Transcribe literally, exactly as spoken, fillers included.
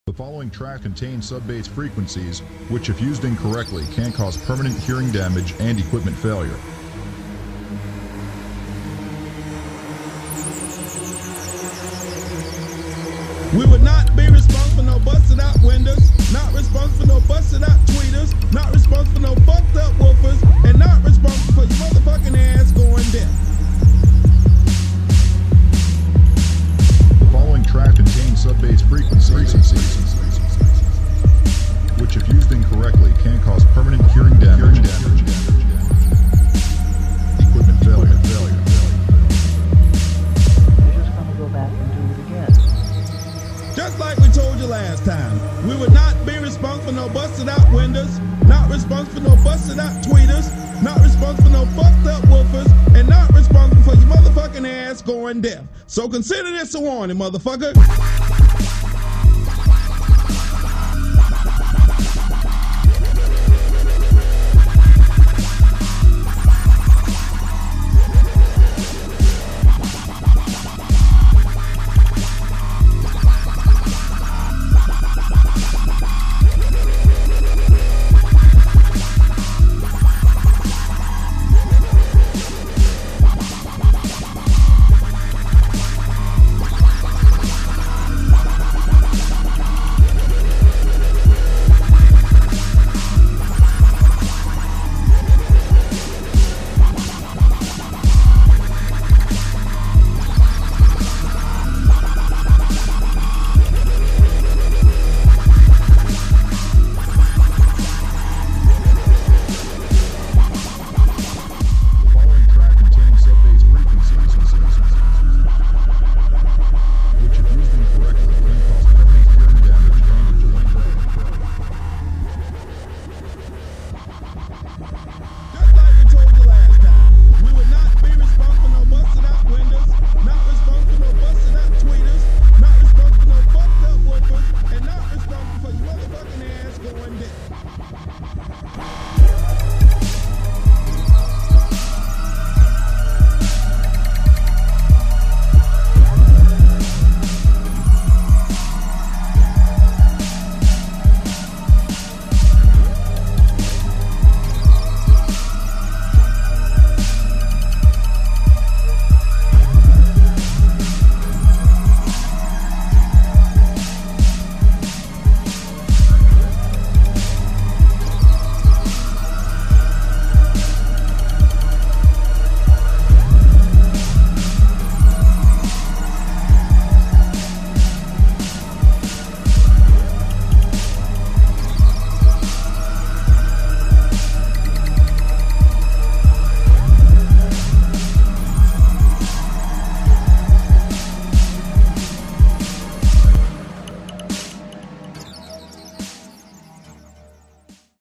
The following track contains sub-bass frequencies, which if used incorrectly can cause permanent hearing damage and equipment failure. We would not be responsible for no busted out windows, not responsible for no busted out tweeters, not responsible for no fucked up woofers, and not responsible for your motherfucking ass going deaf. The following track contains sub-bass frequencies, which if used incorrectly can cause permanent hearing damage, equipment failure. We're just gonna go back and do it again. Just like we told you last time, we would not be responsible for no busted out windows, not responsible for no busted out tweeters, not responsible for no fucked up woofers, and not responsible for your motherfucking ass going deaf. So consider this a warning, motherfucker.